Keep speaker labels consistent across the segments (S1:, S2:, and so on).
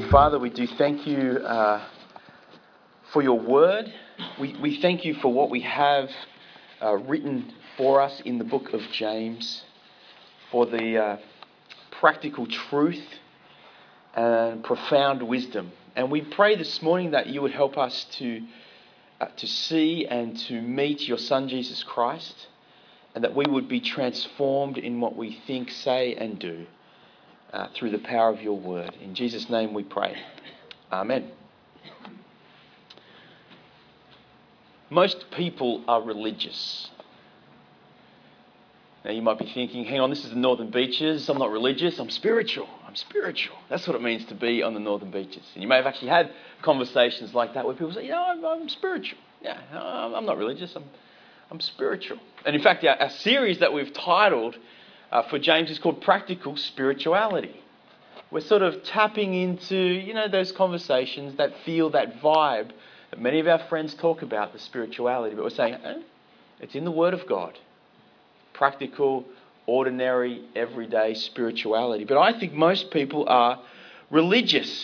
S1: Heavenly Father, we do thank you for your word. We thank you for what we have written for us in the book of James, for the practical truth and profound wisdom. And we pray this morning that you would help us to see and to meet your Son Jesus Christ, and that we would be transformed in what we think, say and do through the power of your word. In Jesus' name we pray. Amen. Most people are religious. Now you might be thinking, hang on, this is the Northern Beaches. I'm not religious, I'm spiritual. I'm spiritual. That's what it means to be on the Northern Beaches. And you may have actually had conversations like that where people say, I'm spiritual. Yeah, I'm not religious, I'm spiritual. And in fact, our series that we've titled for James is called Practical Spirituality. We're sort of tapping into, those conversations, that feel, that vibe that many of our friends talk about, the spirituality. But we're saying, it's in the Word of God. Practical, ordinary, everyday spirituality. But I think most people are religious.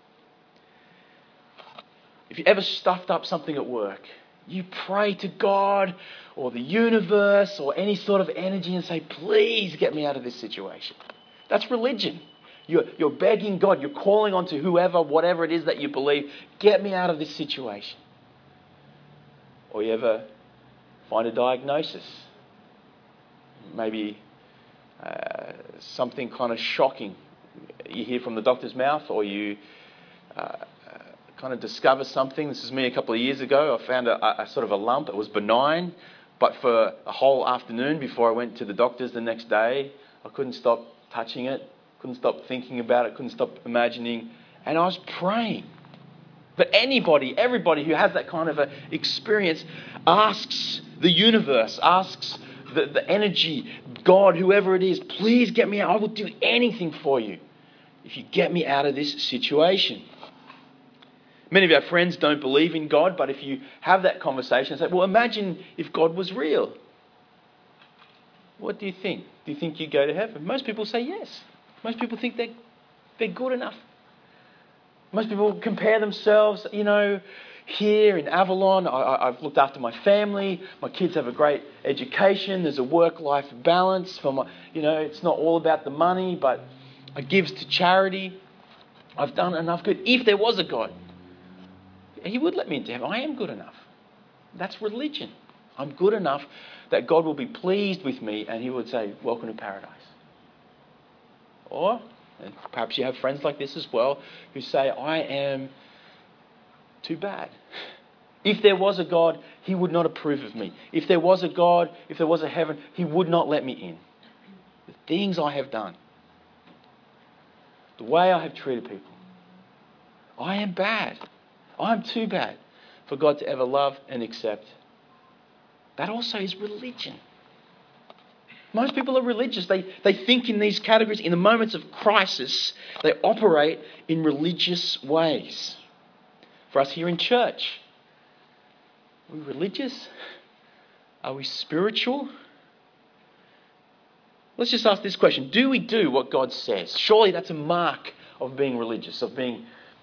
S1: If you ever stuffed up something at work, you pray to God or the universe or any sort of energy and say, please get me out of this situation. That's religion. You're begging God, you're calling on to whoever, whatever it is that you believe, get me out of this situation. Or you ever find a diagnosis, maybe something kind of shocking you hear from the doctor's mouth, or you kind of discover something. This is me a couple of years ago. I found a sort of a lump. It was benign, but for a whole afternoon before I went to the doctor's the next day, I couldn't stop touching it, couldn't stop thinking about it, couldn't stop imagining, and I was praying. But everybody who has that kind of a experience asks the universe, asks the energy, God, whoever it is, please get me out. I will do anything for you if you get me out of this situation. Many of our friends don't believe in God, but if you have that conversation, say, well, imagine if God was real. What do you think? Do you think you'd go to heaven? Most people say yes. Most people think they're good enough. Most people compare themselves, here in Avalon, I've looked after my family. My kids have a great education. There's a work-life balance. It's not all about the money, but I give to charity. I've done enough good. If there was a God, He would let me into heaven. I am good enough. That's religion. I'm good enough that God will be pleased with me and He would say, welcome to paradise. Or, and perhaps you have friends like this as well, who say, I am too bad. If there was a God, He would not approve of me. If there was a God, if there was a heaven, He would not let me in. The things I have done, the way I have treated people, I am bad. I am too bad for God to ever love and accept. That also is religion. Most people are religious. They think in these categories. In the moments of crisis, they operate in religious ways. For us here in church, are we religious? Are we spiritual? Let's just ask this question. Do we do what God says? Surely that's a mark of being religious, of being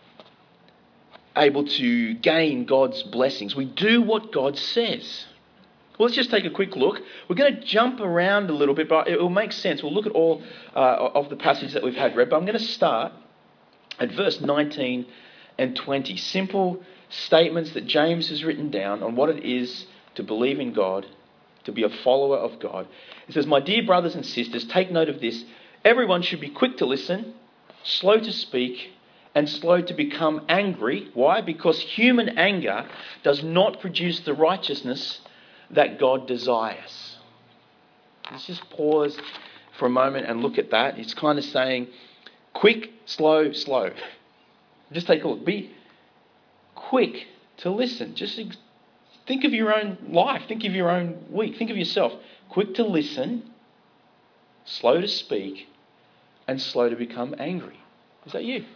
S1: able to gain God's blessings. We do what God says. Well, let's just take a quick look. We're going to jump around a little bit, but it will make sense. We'll look at all of the passages that we've had read, but I'm going to start at verse 19 and 20. Simple statements that James has written down on what it is to believe in God, to be a follower of God. It says, my dear brothers and sisters, take note of this. Everyone should be quick to listen, slow to speak, and slow to become angry. Why? Because human anger does not produce the righteousness that God desires. Let's just pause for a moment and look at that. It's kind of saying, quick, slow, slow. Just take a look. Be quick to listen. Just think of your own life. Think of your own week. Think of yourself. Quick to listen, slow to speak, and slow to become angry. Is that you?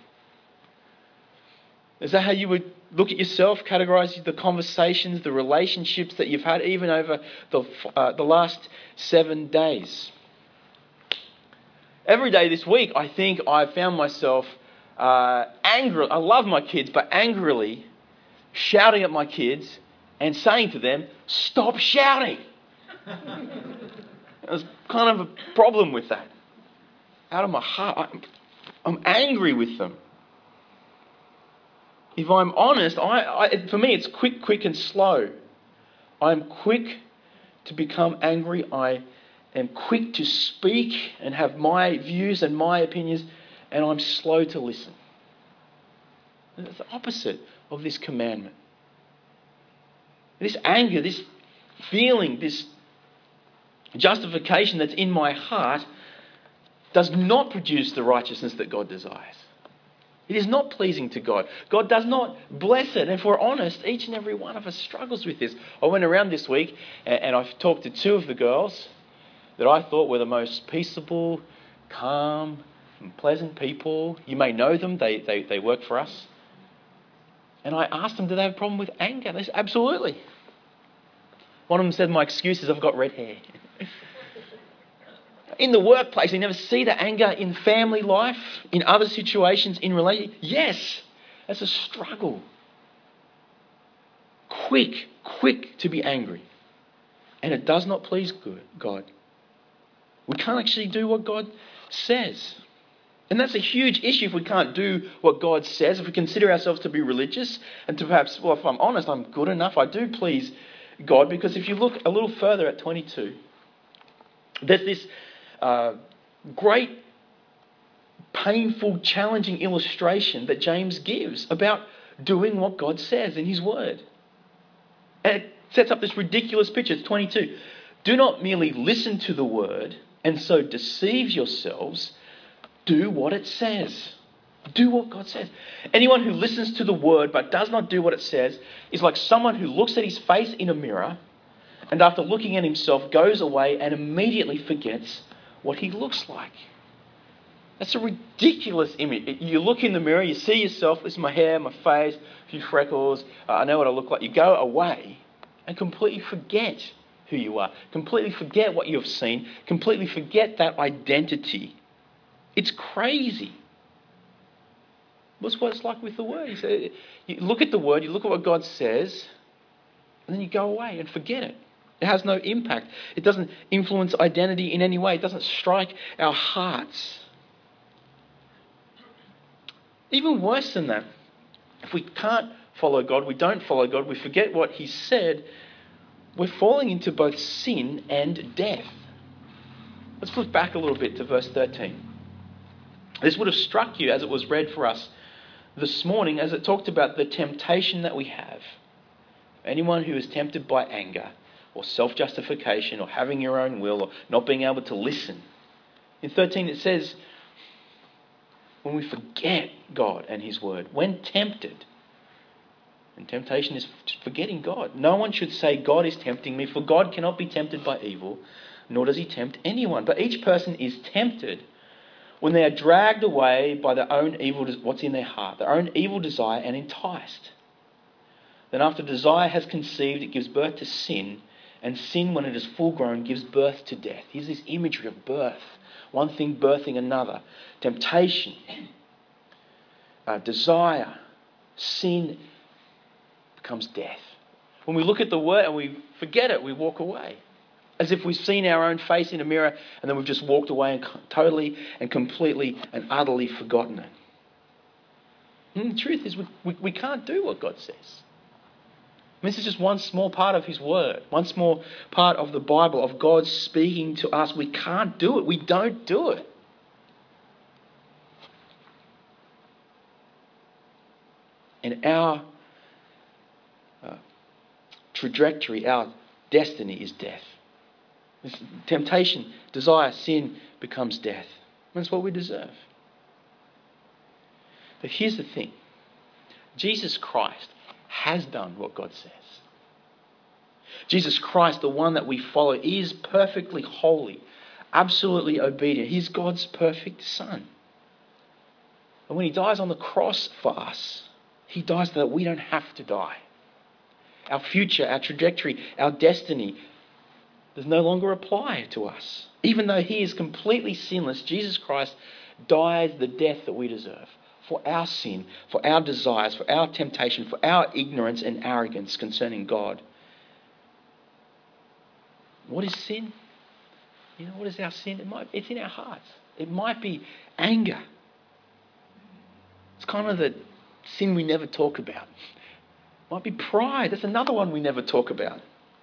S1: Is that how you would look at yourself, categorize the conversations, the relationships that you've had, even over the last 7 days? Every day this week, I think I've found myself I love my kids, but angrily shouting at my kids and saying to them, "Stop shouting." There's kind of a problem with that. Out of my heart, I'm angry with them. If I'm honest, for me it's quick and slow. I'm quick to become angry. I am quick to speak and have my views and my opinions, and I'm slow to listen. It's the opposite of this commandment. This anger, this feeling, this justification that's in my heart does not produce the righteousness that God desires. It is not pleasing to God. God does not bless it. And if we're honest, each and every one of us struggles with this. I went around this week and I've talked to two of the girls that I thought were the most peaceable, calm, and pleasant people. You may know them. They work for us. And I asked them, do they have a problem with anger? They said, absolutely. One of them said, my excuse is I've got red hair. In the workplace, you never see the anger in family life, in other situations, in relation. Yes, that's a struggle. Quick to be angry. And it does not please God. We can't actually do what God says. And that's a huge issue if we can't do what God says, if we consider ourselves to be religious and to perhaps, well, if I'm honest, I'm good enough, I do please God. Because if you look a little further at 22, there's this great, painful, challenging illustration that James gives about doing what God says in His Word. And it sets up this ridiculous picture. It's 22. Do not merely listen to the Word and so deceive yourselves. Do what it says. Do what God says. Anyone who listens to the Word but does not do what it says is like someone who looks at his face in a mirror and after looking at himself goes away and immediately forgets what he looks like. That's a ridiculous image. You look in the mirror, you see yourself, this is my hair, my face, a few freckles, I know what I look like. You go away and completely forget who you are, completely forget what you've seen, completely forget that identity. It's crazy. That's what it's like with the Word. You look at the Word, you look at what God says, and then you go away and forget it. It has no impact. It doesn't influence identity in any way. It doesn't strike our hearts. Even worse than that, if we can't follow God, we don't follow God, we forget what He said, we're falling into both sin and death. Let's flip back a little bit to verse 13. This would have struck you as it was read for us this morning, as it talked about the temptation that we have. Anyone who is tempted by anger, or self-justification, or having your own will, or not being able to listen. In 13 it says, when we forget God and His Word, when tempted, and temptation is forgetting God. No one should say, God is tempting me, for God cannot be tempted by evil, nor does He tempt anyone. But each person is tempted when they are dragged away by their own evil, what's in their heart, their own evil desire, and enticed. Then after desire has conceived, it gives birth to sin, and sin, when it is full grown, gives birth to death. Here's this imagery of birth. One thing birthing another. Temptation, desire, sin becomes death. When we look at the Word and we forget it, we walk away. As if we've seen our own face in a mirror and then we've just walked away and totally and completely and utterly forgotten it. And the truth is we can't do what God says. This is just one small part of His Word, one small part of the Bible, of God speaking to us. We can't do it. We don't do it. And our trajectory, our destiny is death. This temptation, desire, sin becomes death. That's what we deserve. But here's the thing. Jesus Christ has done what God says. Jesus Christ, the one that we follow, is perfectly holy, absolutely obedient. He's God's perfect Son. And when He dies on the cross for us, He dies so that we don't have to die. Our future, our trajectory, our destiny does no longer apply to us. Even though He is completely sinless, Jesus Christ dies the death that we deserve for our sin, for our desires, for our temptation, for our ignorance and arrogance concerning God. What is sin? What is our sin? It's in our hearts. It might be anger. It's kind of the sin we never talk about. It might be pride. That's another one we never talk about.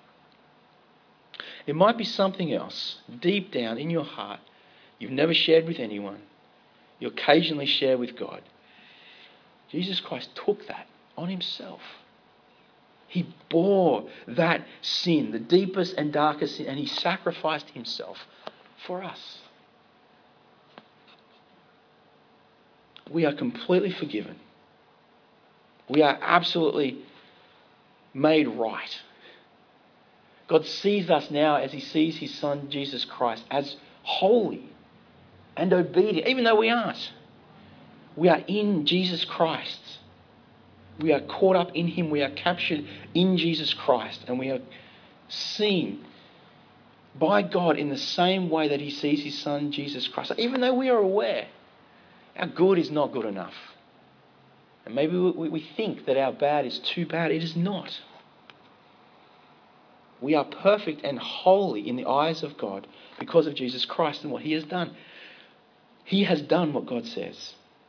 S1: It might be something else deep down in your heart you've never shared with anyone. You occasionally share with God. Jesus Christ took that on himself. He bore that sin, the deepest and darkest sin, and he sacrificed himself for us. We are completely forgiven. We are absolutely made right. God sees us now as he sees his Son, Jesus Christ, as holy and obedient, even though we aren't. We are in Jesus Christ. We are caught up in him. We are captured in Jesus Christ. And we are seen by God in the same way that he sees his Son, Jesus Christ. Even though we are aware our good is not good enough. And maybe we think that our bad is too bad. It is not. We are perfect and holy in the eyes of God because of Jesus Christ and what he has done. He has done what God says.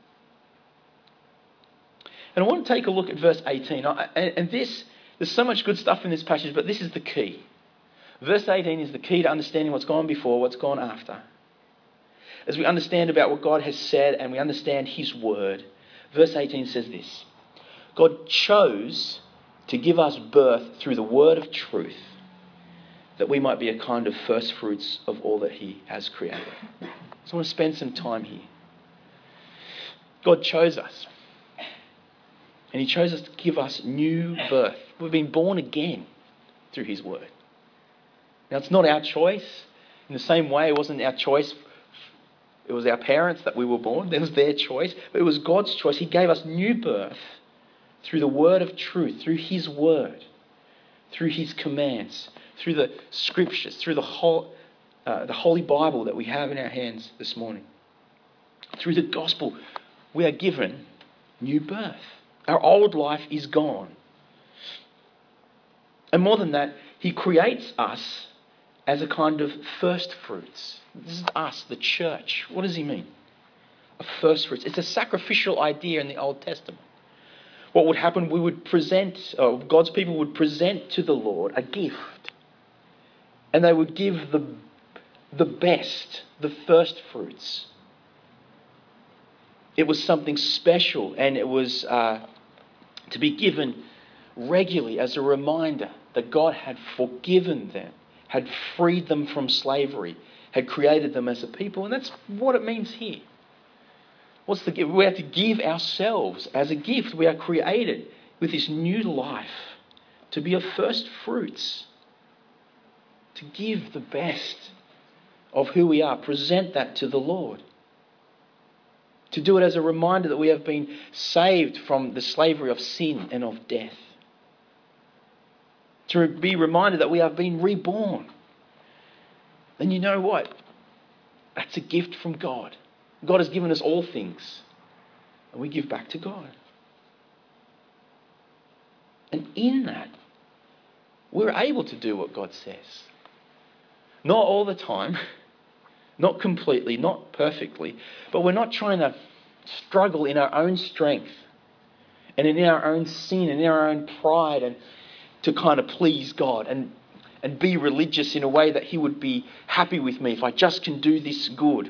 S1: And I want to take a look at verse 18. And there's so much good stuff in this passage, but this is the key. Verse 18 is the key to understanding what's gone before, what's gone after. As we understand about what God has said and we understand his word, verse 18 says this: God chose to give us birth through the word of truth, that we might be a kind of first fruits of all that he has created. So I want to spend some time here. God chose us. And he chose us to give us new birth. We've been born again through his word. Now, it's not our choice. In the same way, it wasn't our choice. It was our parents that we were born. That was their choice. But it was God's choice. He gave us new birth through the word of truth, through his word, through his commands, through the scriptures, through the Holy Bible that we have in our hands this morning. Through the gospel, we are given new birth. Our old life is gone. And more than that, he creates us as a kind of first fruits. This is us, the church. What does he mean? A first fruits. It's a sacrificial idea in the Old Testament. What would happen, God's people would present to the Lord a gift. And they would give the best, the first fruits. It was something special, and it was to be given regularly as a reminder that God had forgiven them, had freed them from slavery, had created them as a people. And that's what it means here. What's the gift? We have to give ourselves as a gift. We are created with this new life to be a first fruits, to give the best of who we are, present that to the Lord. To do it as a reminder that we have been saved from the slavery of sin and of death. To be reminded that we have been reborn. And you know what? That's a gift from God. God has given us all things. And we give back to God. And in that, we're able to do what God says. Not all the time. Not completely, not perfectly, but we're not trying to struggle in our own strength and in our own sin and in our own pride and to kind of please God and be religious in a way that he would be happy with me if I just can do this good.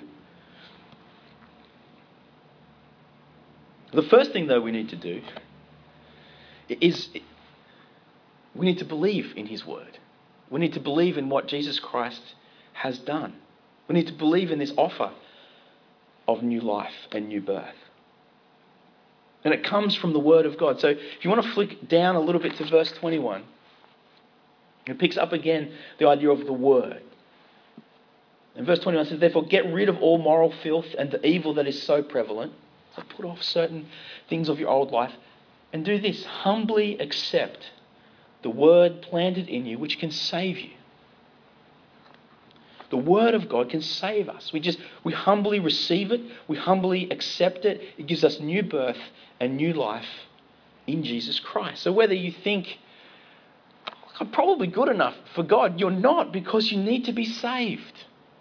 S1: The first thing, though, we need to do is we need to believe in his word. We need to believe in what Jesus Christ has done. We need to believe in this offer of new life and new birth. And it comes from the word of God. So if you want to flick down a little bit to verse 21, it picks up again the idea of the word. And verse 21 says, therefore get rid of all moral filth and the evil that is so prevalent. So put off certain things of your old life and do this. Humbly accept the word planted in you which can save you. The Word of God can save us. We humbly receive it. We humbly accept it. It gives us new birth and new life in Jesus Christ. So whether you think, I'm probably good enough for God, you're not, because you need to be saved.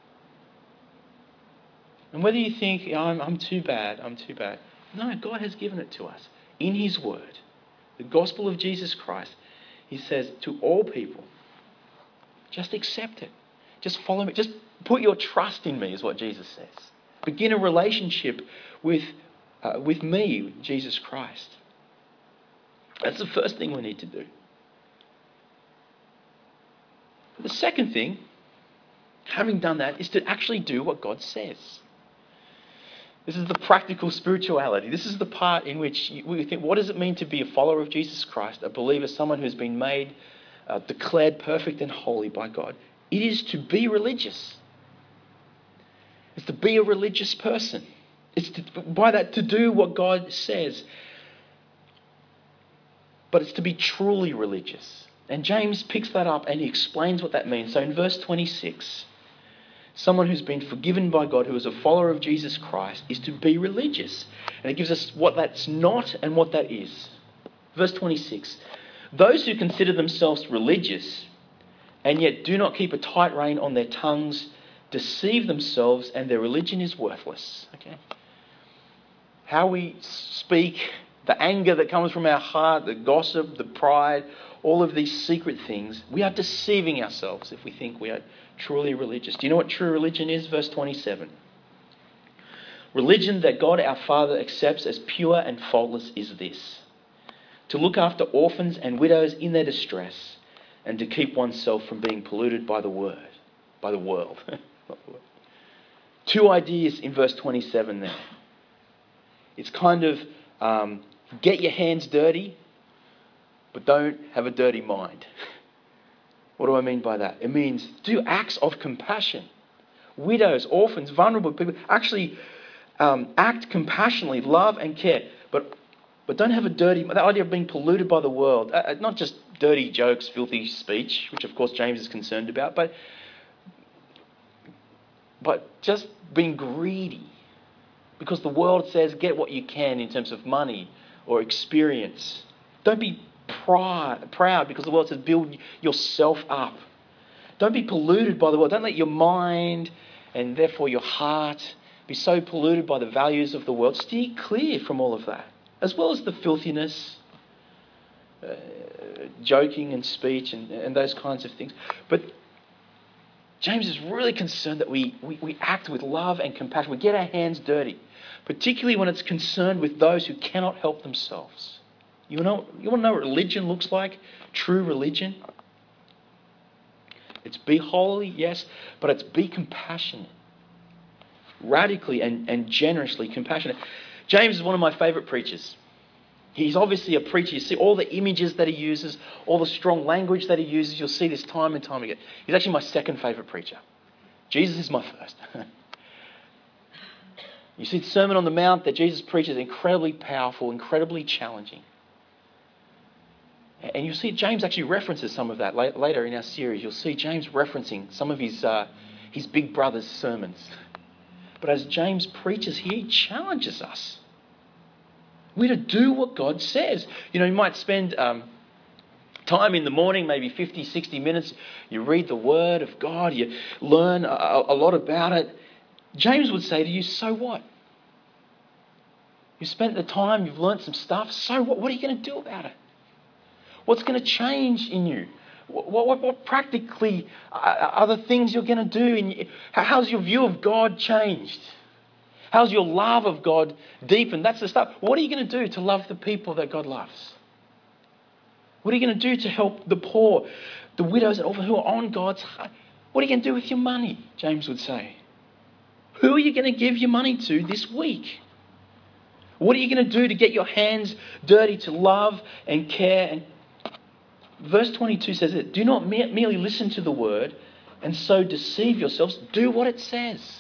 S1: And whether you think, I'm too bad. No, God has given it to us in His Word. The gospel of Jesus Christ. He says to all people, just accept it. Just follow me. Just put your trust in me, is what Jesus says. Begin a relationship with me, Jesus Christ. That's the first thing we need to do. The second thing, having done that, is to actually do what God says. This is the practical spirituality. This is the part in which we think, what does it mean to be a follower of Jesus Christ, a believer, someone who's been made, declared perfect and holy by God? It is to be religious. It's to be a religious person. It's to do what God says. But it's to be truly religious. And James picks that up and he explains what that means. So in verse 26, someone who's been forgiven by God, who is a follower of Jesus Christ, is to be religious. And it gives us what that's not and what that is. Verse 26, those who consider themselves religious and yet do not keep a tight rein on their tongues deceive themselves, and their religion is worthless. Okay? How we speak, the anger that comes from our heart, the gossip, the pride, all of these secret things, we are deceiving ourselves if we think we are truly religious. Do you know what true religion is? Verse 27. Religion that God our Father accepts as pure and faultless is this: to look after orphans and widows in their distress, and to keep oneself from being polluted by the world. Two ideas in verse 27 there. It's kind of get your hands dirty, but don't have a dirty mind. What do I mean by that? It means do acts of compassion. Widows, orphans, vulnerable people. Actually act compassionately, love and care. But don't have that idea of being polluted by the world. Not just dirty jokes, filthy speech, which of course James is concerned about, but just being greedy. Because the world says get what you can in terms of money or experience. Don't be proud because the world says build yourself up. Don't be polluted by the world. Don't let your mind and therefore your heart be so polluted by the values of the world. Steer clear from all of that, as well as the filthiness, joking and speech and those kinds of things. But James is really concerned that we act with love and compassion. We get our hands dirty, particularly when it's concerned with those who cannot help themselves. You want to know what religion looks like? True religion? It's be holy, yes, but it's be compassionate. Radically and generously compassionate. James is one of my favourite preachers. He's obviously a preacher. You see all the images that he uses, all the strong language that he uses. You'll see this time and time again. He's actually my second favourite preacher. Jesus is my first. You see the Sermon on the Mount that Jesus preaches, incredibly powerful, incredibly challenging. And you'll see James actually references some of that later in our series. You'll see James referencing some of his big brother's sermons. But as James preaches here, he challenges us. We're to do what God says. You know, you might spend time in the morning, maybe 50, 60 minutes. You read the Word of God. You learn a lot about it. James would say to you, so what? You spent the time, you've learned some stuff. So what? What are you going to do about it? What's going to change in you? What practically are the things you're going to do? How's your view of God changed? How's your love of God deepened? That's the stuff. What are you going to do to love the people that God loves? What are you going to do to help the poor, the widows and orphans who are on God's heart? What are you going to do with your money, James would say? Who are you going to give your money to this week? What are you going to do to get your hands dirty, to love and care? And verse 22 says that do not merely listen to the word and so deceive yourselves. Do what it says.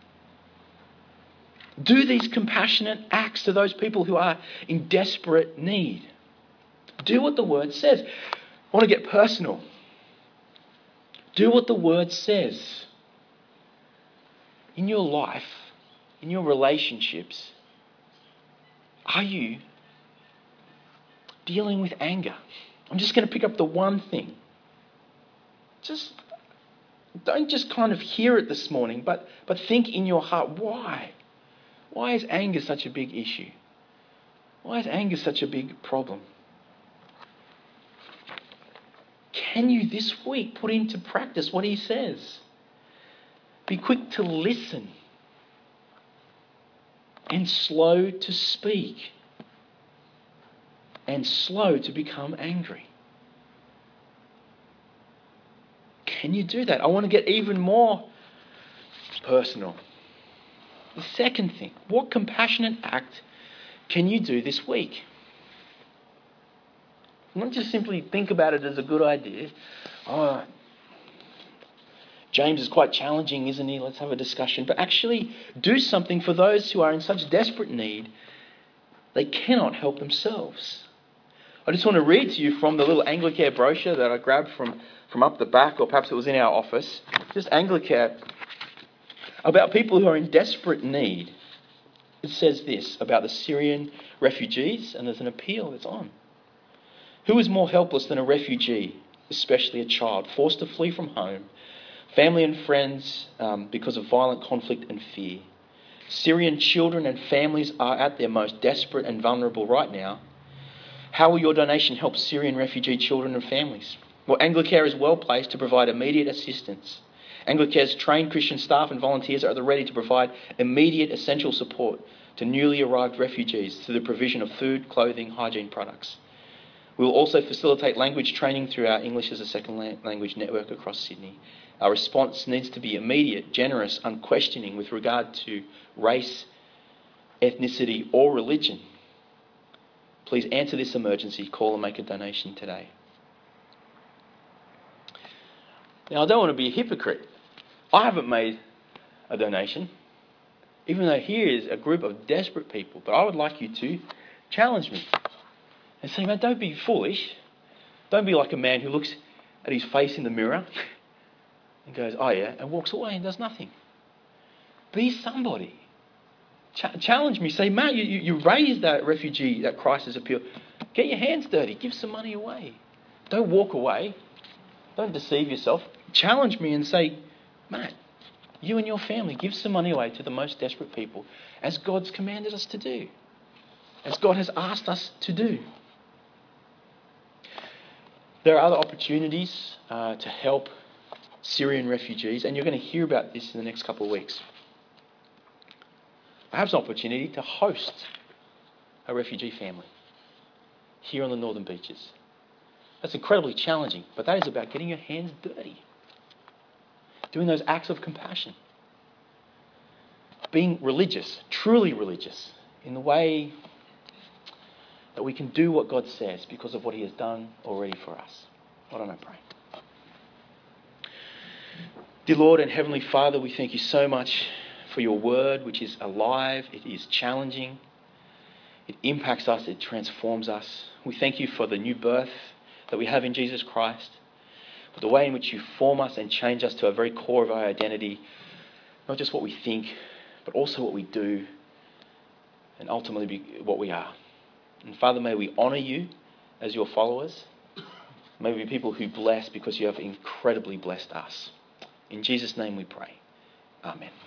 S1: Do these compassionate acts to those people who are in desperate need. Do what the word says. I want to get personal. Do what the word says. in your life, in your relationships, are you dealing with anger? I'm just going to pick up the one thing. Just don't just kind of hear it this morning, but think in your heart, why? Why is anger such a big issue? Why is anger such a big problem? Can you this week put into practice what he says? Be quick to listen and slow to speak and slow to become angry. Can you do that? I want to get even more personal. The second thing, what compassionate act can you do this week? Not just simply think about it as a good idea. Oh, James is quite challenging, isn't he? Let's have a discussion. But actually do something for those who are in such desperate need, they cannot help themselves. I just want to read to you from the little Anglicare brochure that I grabbed from up the back, or perhaps it was in our office. Just Anglicare, about people who are in desperate need. It says this about the Syrian refugees, and there's an appeal that's on. Who is more helpless than a refugee, especially a child, forced to flee from home, family and friends because of violent conflict and fear? Syrian children and families are at their most desperate and vulnerable right now. How will your donation help Syrian refugee children and families? Well, Anglicare is well placed to provide immediate assistance. Anglicare's trained Christian staff and volunteers are at the ready to provide immediate essential support to newly arrived refugees through the provision of food, clothing, hygiene products. We will also facilitate language training through our English as a Second Language network across Sydney. Our response needs to be immediate, generous, unquestioning with regard to race, ethnicity, or religion. Please answer this emergency, call and make a donation today. Now, I don't want to be a hypocrite. I haven't made a donation, even though here is a group of desperate people. But I would like you to challenge me and say, man, don't be foolish. Don't be like a man who looks at his face in the mirror and goes, oh yeah, and walks away and does nothing. Be somebody. Challenge me. Say, Matt, you raised that refugee, that crisis appeal. Get your hands dirty. Give some money away. Don't walk away. Don't deceive yourself. Challenge me and say, Matt, you and your family, give some money away to the most desperate people, as God's commanded us to do, as God has asked us to do. There are other opportunities to help Syrian refugees, and you're going to hear about this in the next couple of weeks. Perhaps an opportunity to host a refugee family here on the Northern Beaches. That's incredibly challenging, but that is about getting your hands dirty. Doing those acts of compassion. Being religious, truly religious, in the way that we can do what God says because of what he has done already for us. Why don't I pray? Dear Lord and Heavenly Father, we thank you so much for your word, which is alive, it is challenging, it impacts us, it transforms us. We thank you for the new birth that we have in Jesus Christ, for the way in which you form us and change us to a very core of our identity, not just what we think, but also what we do, and ultimately what we are. And Father, may we honour you as your followers. May we be people who bless because you have incredibly blessed us. In Jesus' name we pray. Amen.